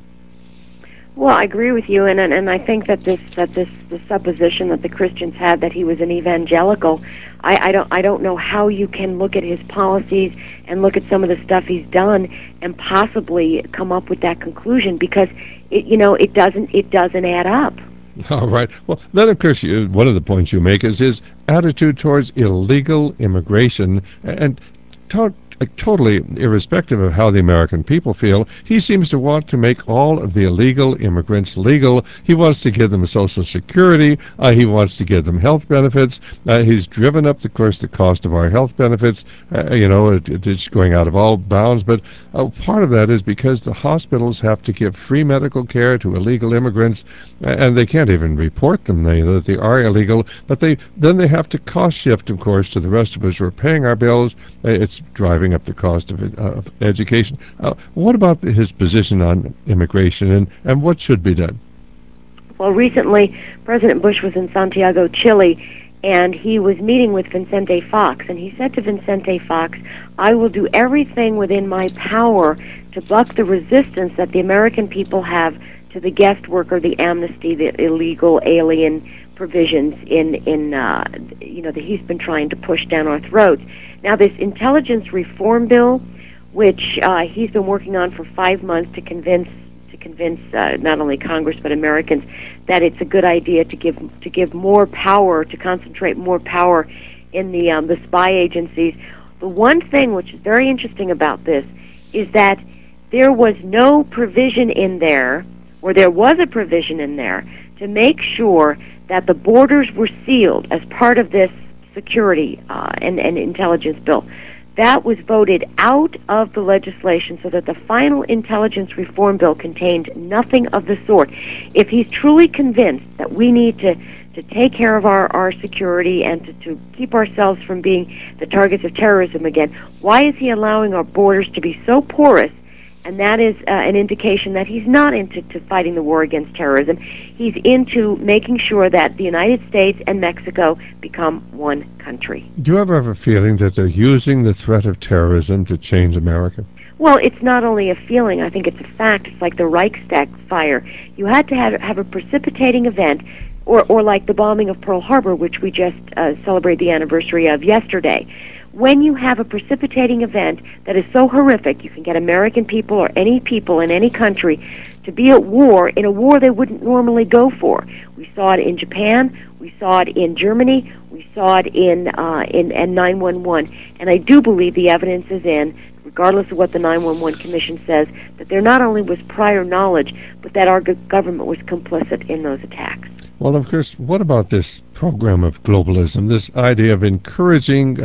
Well, I agree with you, and and, and I think that this that this the supposition that the Christians had that he was an evangelical, I, I don't I don't know how you can look at his policies and look at some of the stuff he's done and possibly come up with that conclusion, because it you know it doesn't it doesn't add up. All right. Well, then, of course, you, one of the points you make is his attitude towards illegal immigration, and to- totally irrespective of how the American people feel, he seems to want to make all of the illegal immigrants legal. He wants to give them Social Security. Uh, he wants to give them health benefits. Uh, he's driven up, of course, the cost of our health benefits. Uh, you know, it, it's going out of all bounds. But uh, part of that is because the hospitals have to give free medical care to illegal immigrants, and they can't even report them they, that they are illegal. But they then they have to cost shift, of course, to the rest of us who are paying our bills. Uh, it's driving up the cost of, uh, of education. Uh, what about the, his position on immigration, and, and what should be done? Well, recently, President Bush was in Santiago, Chile, and he was meeting with Vicente Fox, and he said to Vicente Fox, I will do everything within my power to buck the resistance that the American people have to the guest worker, the amnesty, the illegal alien provisions in, in uh, you know, that he's been trying to push down our throats. Now, this intelligence reform bill, which uh, he's been working on for five months to convince to convince uh, not only Congress but Americans that it's a good idea to give to give more power, to concentrate more power in the um, the spy agencies. The one thing which is very interesting about this is that there was no provision in there, or there was a provision in there, to make sure that the borders were sealed as part of this security uh, and, and intelligence bill. That was voted out of the legislation so that the final intelligence reform bill contained nothing of the sort. If he's truly convinced that we need to, to take care of our, our security and to, to keep ourselves from being the targets of terrorism again, why is he allowing our borders to be so porous? And that is uh, an indication that he's not into to fighting the war against terrorism. He's into making sure that the United States and Mexico become one country. Do you ever have a feeling that they're using the threat of terrorism to change America? Well, it's not only a feeling. I think it's a fact. It's like the Reichstag fire. You had to have, have a precipitating event, or, or like the bombing of Pearl Harbor, which we just uh, celebrated the anniversary of yesterday. When you have a precipitating event that is so horrific, you can get American people or any people in any country to be at war, in a war they wouldn't normally go for. We saw it in Japan, we saw it in Germany, we saw it in uh, in, in nine one one, and I do believe the evidence is in, regardless of what the nine one one Commission says, that there not only was prior knowledge, but that our g- government was complicit in those attacks. Well, of course, what about this program of globalism, this idea of encouraging uh,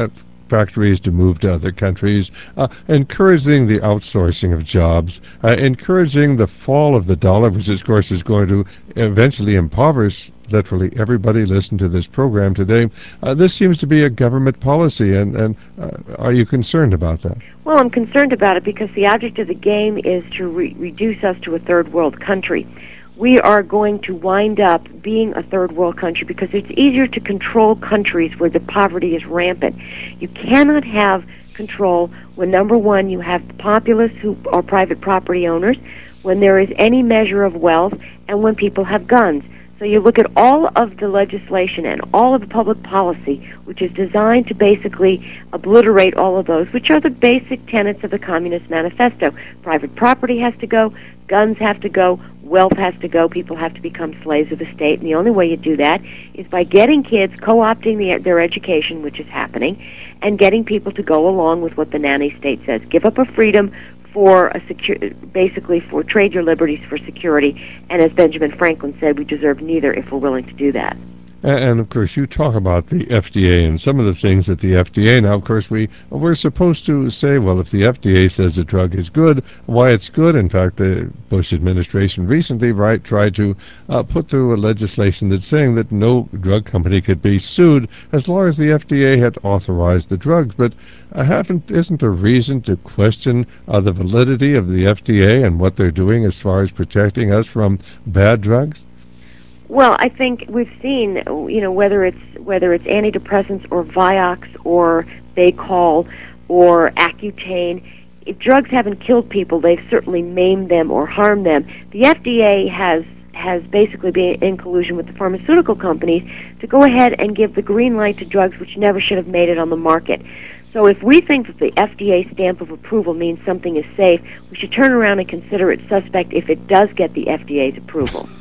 factories to move to other countries, uh, encouraging the outsourcing of jobs, uh, encouraging the fall of the dollar, which of course is going to eventually impoverish literally everybody listening to this program today. Uh, this seems to be a government policy, and, and uh, are you concerned about that? Well, I'm concerned about it because the object of the game is to re- reduce us to a third world country. We are going to wind up being a third world country because it's easier to control countries where the poverty is rampant. You cannot have control when, number one, you have the populace who are private property owners, when there is any measure of wealth, and when people have guns. So you look at all of the legislation and all of the public policy, which is designed to basically obliterate all of those, which are the basic tenets of the Communist Manifesto. Private property has to go, guns have to go, wealth has to go, people have to become slaves of the state, and the only way you do that is by getting kids, co-opting the, their education, which is happening, and getting people to go along with what the nanny state says. Give up a freedom for a secu- basically for trade your liberties for security, and as Benjamin Franklin said, we deserve neither if we're willing to do that. And, and of course, you talk about the F D A and some of the things that the F D A. Now, of course, we we're supposed to say, well, if the F D A says a drug is good, why it's good. In fact, the Bush administration recently, right, tried to uh, put through a legislation that's saying that no drug company could be sued as long as the F D A had authorized the drugs. But uh, haven't isn't there reason to question uh, the validity of the F D A and what they're doing as far as protecting us from bad drugs? Well, I think we've seen, you know, whether it's whether it's antidepressants or Vioxx or Baycol or Accutane, if drugs haven't killed people, they've certainly maimed them or harmed them. The F D A has has basically been in collusion with the pharmaceutical companies to go ahead and give the green light to drugs which never should have made it on the market. So if we think that the F D A stamp of approval means something is safe, we should turn around and consider it suspect if it does get the F D A's approval.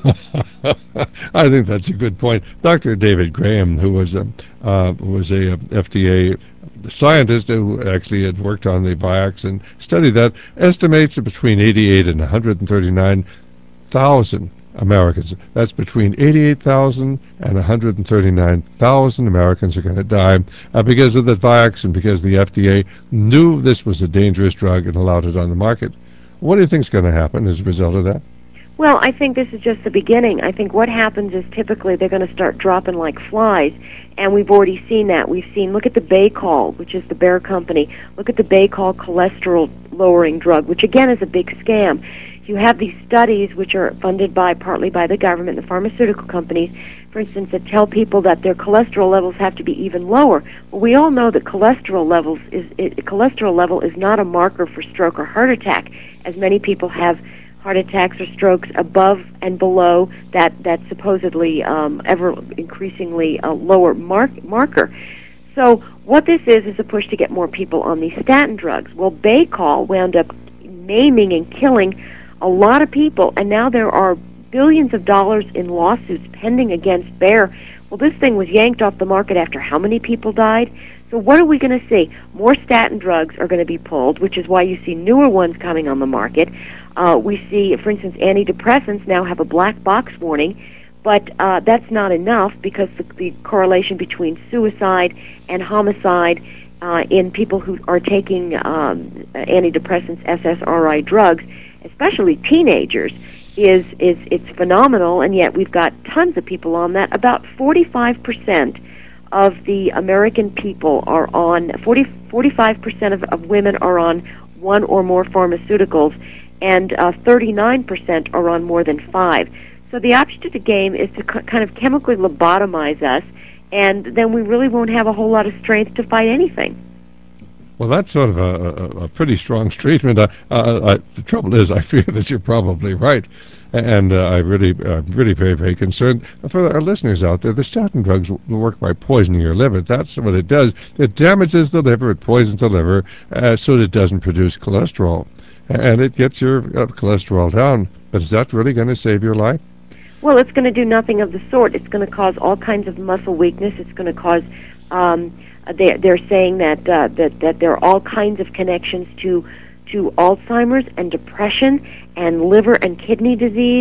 I think that's a good point. Doctor David Graham, who was a uh, was a F D A scientist who actually had worked on the Vioxx and studied that, estimates that between eighty-eight and one hundred thirty-nine thousand Americans. That's between eighty-eight thousand and one hundred thirty-nine thousand Americans are going to die uh, because of the Vioxx and because the F D A knew this was a dangerous drug and allowed it on the market. What do you think is going to happen as a result of that? Well, I think this is just the beginning. I think what happens is typically they're going to start dropping like flies, and we've already seen that. We've seen, look at the Baycol, which is the Bayer company. Look at the Baycol cholesterol-lowering drug, which again is a big scam. You have these studies which are funded by partly by the government, the pharmaceutical companies, for instance, that tell people that their cholesterol levels have to be even lower. Well, we all know that cholesterol levels is it, cholesterol level is not a marker for stroke or heart attack, as many people have heart attacks or strokes above and below that that supposedly um, ever increasingly uh, lower mark, marker. So what this is is a push to get more people on these statin drugs. Well, Baycol wound up maiming and killing a lot of people, and now there are billions of dollars in lawsuits pending against Bayer. Well, this thing was yanked off the market after how many people died? So what are we going to see? More statin drugs are going to be pulled, which is why you see newer ones coming on the market. Uh, we see, for instance, antidepressants now have a black box warning, but uh, that's not enough because the, the correlation between suicide and homicide uh, in people who are taking um, antidepressants, S S R I drugs, especially teenagers, is is it's phenomenal, and yet we've got tons of people on that. About forty-five percent of the American people are on, forty, forty-five percent of, of women are on one or more pharmaceuticals, and uh, thirty-nine percent are on more than five. So the object of the game is to c- kind of chemically lobotomize us, and then we really won't have a whole lot of strength to fight anything. Well, that's sort of a, a, a pretty strong statement. Uh, uh, I, the trouble is, I fear that you're probably right, and uh, I really, uh, really very, very concerned. For our listeners out there, the statin drugs will work by poisoning your liver. That's what it does. It damages the liver, it poisons the liver, uh, so that it doesn't produce cholesterol, and it gets your uh, cholesterol down. But is that really going to save your life? Well, it's going to do nothing of the sort. It's going to cause all kinds of muscle weakness. It's going to cause um, They're, they're saying that, uh, that that there are all kinds of connections to to Alzheimer's and depression and liver and kidney disease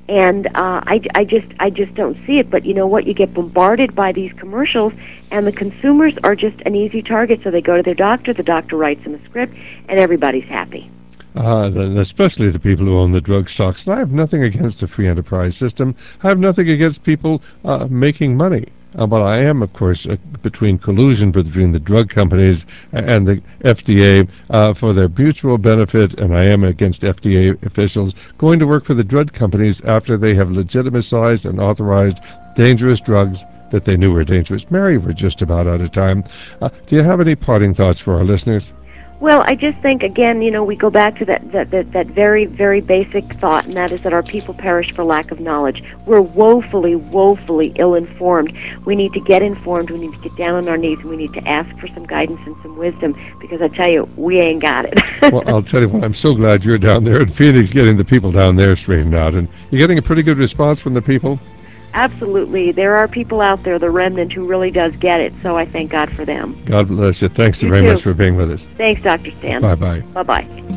And uh, I, I just I just don't see it. But you know what? You get bombarded by these commercials, and the consumers are just an easy target. So they go to their doctor, the doctor writes them a script, and everybody's happy. Uh, and especially the people who own the drug stocks. And I have nothing against the free enterprise system. I have nothing against people uh, making money. Uh, but I am, of course, uh, between collusion between the drug companies and the F D A uh, for their mutual benefit, and I am against F D A officials going to work for the drug companies after they have legitimized and authorized dangerous drugs that they knew were dangerous. Mary, we're just about out of time. Uh, do you have any parting thoughts for our listeners? Well, I just think, again, you know, we go back to that, that, that, that very, very basic thought, and that is that our people perish for lack of knowledge. We're woefully, woefully ill-informed. We need to get informed. We need to get down on our knees, and we need to ask for some guidance and some wisdom, because I tell you, we ain't got it. Well, I'll tell you what, I'm so glad you're down there in Phoenix getting the people down there straightened out. And you're getting a pretty good response from the people? Absolutely. There are people out there, the remnant, who really does get it, so I thank God for them. God bless you. Thanks You very too. much for being with us. Thanks, Doctor Stan. Bye-bye. Bye-bye.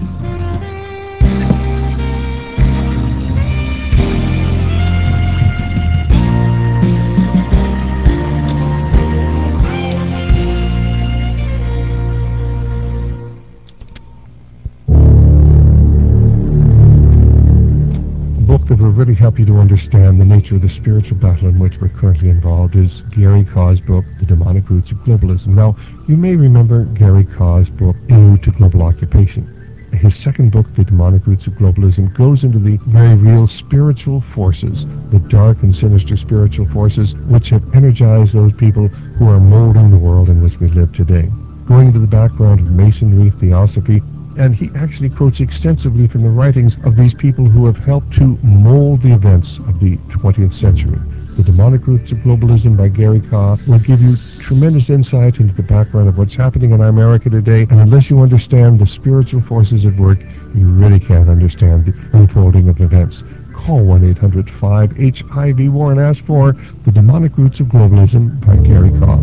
That will really help you to understand the nature of the spiritual battle in which we're currently involved is Gary Kaw's book, The Demonic Roots of Globalism. Now, you may remember Gary Kaw's book, Ode to Global Occupation. His second book, The Demonic Roots of Globalism, goes into the very real spiritual forces, the dark and sinister spiritual forces which have energized those people who are molding the world in which we live today. Going into the background of Masonry, Theosophy, and he actually quotes extensively from the writings of these people who have helped to mold the events of the twentieth century. The Demonic Roots of Globalism by Gary Kaw will give you tremendous insight into the background of what's happening in America today, and unless you understand the spiritual forces at work, you really can't understand the unfolding of events. Call one eight hundred five H I V war and ask for The Demonic Roots of Globalism by Gary Kaw.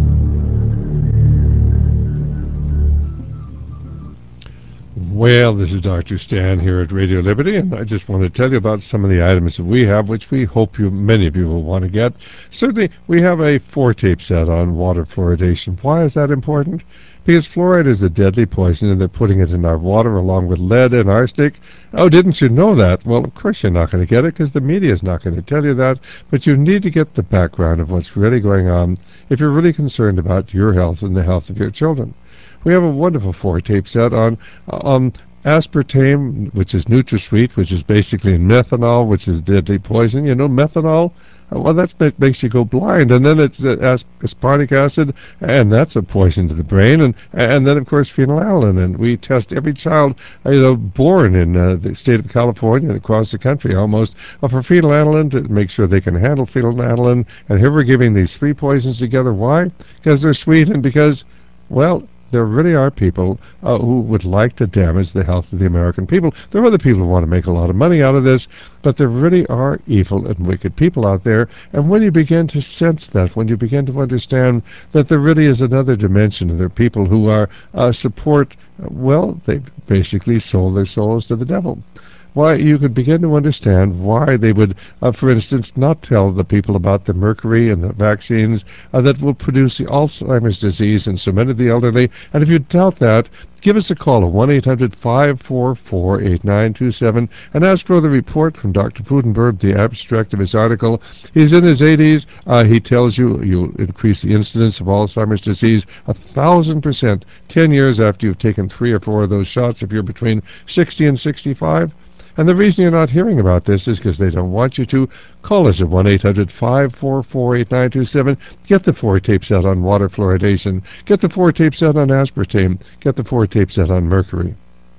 Well, this is Doctor Stan here at Radio Liberty, and I just want to tell you about some of the items that we have, which we hope you, many of you will want to get. Certainly, we have a four-tape set on water fluoridation. Why is that important? Because fluoride is a deadly poison, and they're putting it in our water along with lead and arsenic. Oh, didn't you know that? Well, of course you're not going to get it, because the media is not going to tell you that, but you need to get the background of what's really going on if you're really concerned about your health and the health of your children. We have a wonderful four-tape set on on aspartame, which is NutraSweet, which is basically methanol, which is deadly poison. You know, methanol, well, that makes you go blind. And then it's uh, aspartic acid, and that's a poison to the brain. And and then, of course, phenylalanine. And we test every child, you know, born in uh, the state of California and across the country almost uh, for phenylalanine to make sure they can handle phenylalanine. And here we're giving these three poisons together. Why? Because they're sweet and because, well, there really are people uh, who would like to damage the health of the American people. There are other people who want to make a lot of money out of this, but there really are evil and wicked people out there. And when you begin to sense that, when you begin to understand that there really is another dimension, and there are people who are uh, support, uh, well, they basically sold their souls to the devil. Why, you could begin to understand why they would, uh, for instance, not tell the people about the mercury and the vaccines uh, that will produce the Alzheimer's disease in so many of the elderly. And if you doubt that, give us a call at one eight hundred five four four eight nine two seven and ask for the report from Doctor Fudenberg, the abstract of his article. He's in his eighties. Uh, he tells you you'll increase the incidence of Alzheimer's disease a thousand percent ten years after you've taken three or four of those shots if you're between sixty and sixty-five. And the reason you're not hearing about this is because they don't want you to. Call us at one eight hundred five four four eight nine two seven. Get the four tape set on water fluoridation. Get the four tape set on aspartame. Get the four tape set on mercury.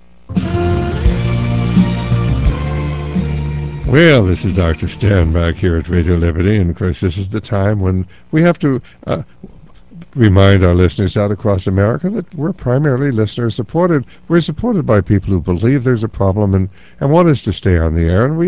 Well, this is Doctor Stan back here at Radio Liberty, and of course this is the time when we have to uh, remind our listeners out across America that we're primarily listener supported. We're supported by people who believe there's a problem and, and want us to stay on the air, and we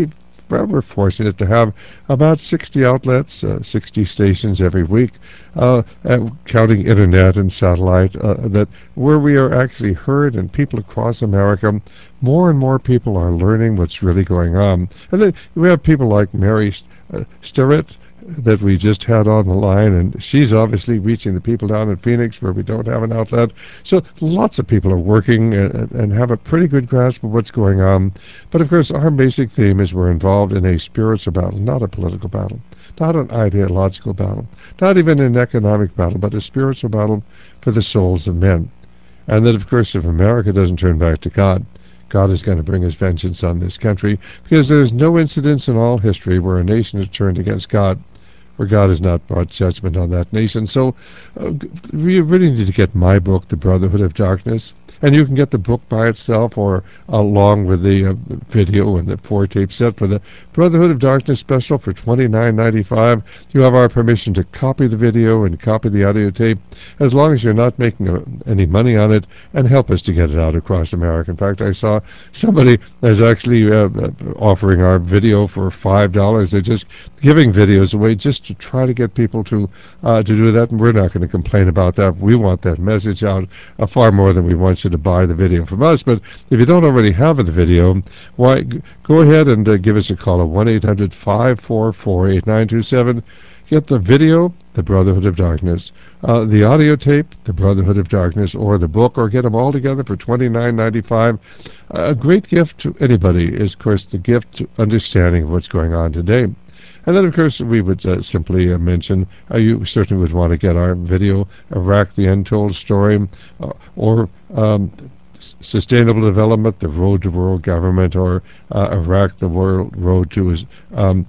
well, we're fortunate to have about sixty outlets, uh, sixty stations every week, uh, uh, counting internet and satellite, uh, that where we are actually heard, and people across America, more and more people are learning what's really going on. And then we have people like Mary uh, Sterritt, that we just had on the line, and she's obviously reaching the people down in Phoenix where we don't have an outlet. So lots of people are working and, and have a pretty good grasp of what's going on. But of course, our basic theme is we're involved in a spiritual battle, not a political battle, not an ideological battle, not even an economic battle, but a spiritual battle for the souls of men. And that, of course, if America doesn't turn back to God, God is going to bring his vengeance on this country, because there's no incidents in all history where a nation has turned against God, where God has not brought judgment on that nation. So uh, we really need to get my book, The Brotherhood of Darkness. And you can get the book by itself or along with the uh, video and the four-tape set for the Brotherhood of Darkness special for twenty-nine ninety-five. You have our permission to copy the video and copy the audio tape, as long as you're not making uh, any money on it, and help us to get it out across America. In fact, I saw somebody is actually uh, offering our video for five dollars. They're just giving videos away just to try to get people to uh, to do that, and we're not going to complain about that. We want that message out uh, far more than we want you to buy the video from us. But if you don't already have the video, why g- go ahead and uh, give us a call at one eight hundred five four four eight nine two seven. Get the video, The Brotherhood of Darkness, uh, the audio tape, The Brotherhood of Darkness, or the book, or get them all together for twenty-nine ninety-five. Uh, a great gift to anybody is, of course, the gift to understanding of what's going on today. And then, of course, we would uh, simply uh, mention, uh, you certainly would want to get our video, Iraq, the Untold Story, uh, or um, Sustainable Development, The Road to World Government, or uh, Iraq, the World Road to um,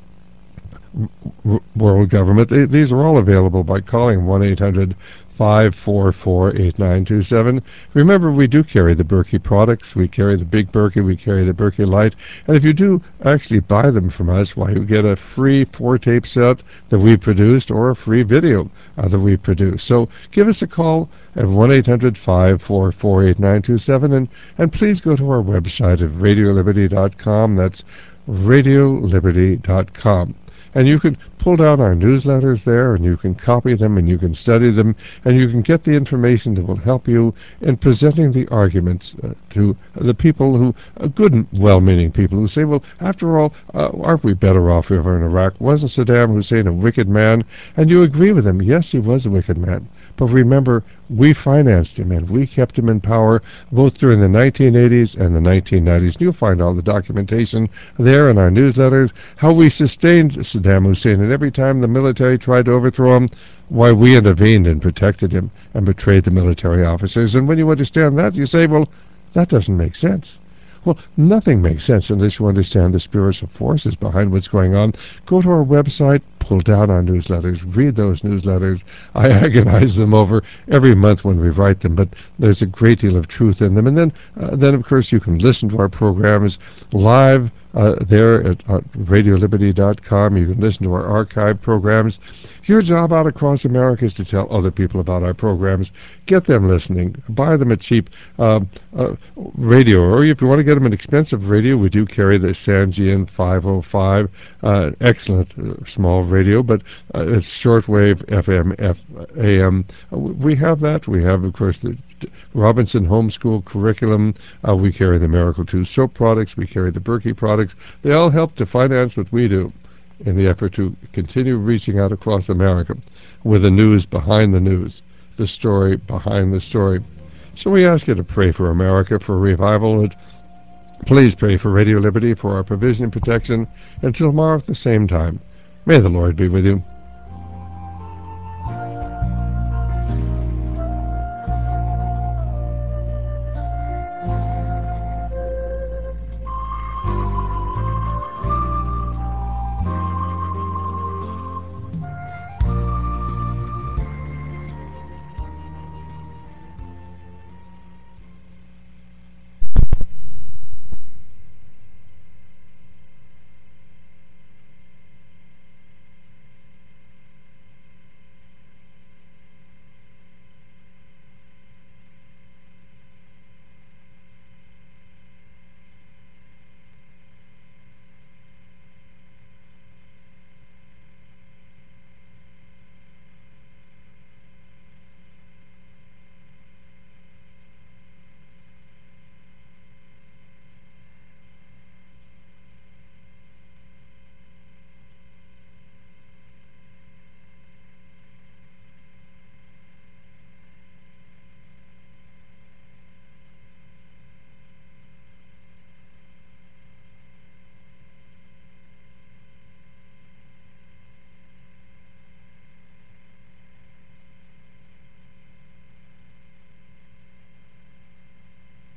World Government. They, these are all available by calling one eight hundred five four four eight nine two seven. Remember, we do carry the Berkey products. We carry the Big Berkey. We carry the Berkey Light. And if you do actually buy them from us, why, you get a free four-tape set that we produced, or a free video uh, that we produced. So give us a call at one eight hundred five four four eight nine two seven, and, and please go to our website at radio liberty dot com. That's radio liberty dot com. And you can pull down our newsletters there, and you can copy them, and you can study them, and you can get the information that will help you in presenting the arguments uh, to the people who, uh, good and well-meaning people who say, well, after all, uh, aren't we better off over in Iraq? Wasn't Saddam Hussein a wicked man? And you agree with him. Yes, he was a wicked man. But remember, we financed him, and we kept him in power both during the nineteen eighties and the nineteen nineties. And you'll find all the documentation there in our newsletters, how we sustained Saddam Hussein, and every time the military tried to overthrow him, why, we intervened and protected him and betrayed the military officers. And when you understand that, you say, well, that doesn't make sense. Well, nothing makes sense unless you understand the spiritual forces behind what's going on. Go to our website, pull down our newsletters, read those newsletters. I agonize them over every month when we write them, but there's a great deal of truth in them. And then, uh, then of course, you can listen to our programs live uh, there at uh, radio liberty dot com. You can listen to our archive programs. Your job out across America is to tell other people about our programs. Get them listening. Buy them a cheap uh, uh, radio, or if you want to get them an expensive radio, we do carry the Sangean five oh five, uh, excellent uh, small radio, but uh, it's shortwave, F M, F, A M. Uh, we have that. We have, of course, the Robinson Homeschool Curriculum. Uh, we carry the Miracle two soap products. We carry the Berkey products. They all help to finance what we do in the effort to continue reaching out across America with the news behind the news, the story behind the story. So we ask you to pray for America, for revival, and please pray for Radio Liberty, for our provision and protection. Until tomorrow at the same time, may the Lord be with you.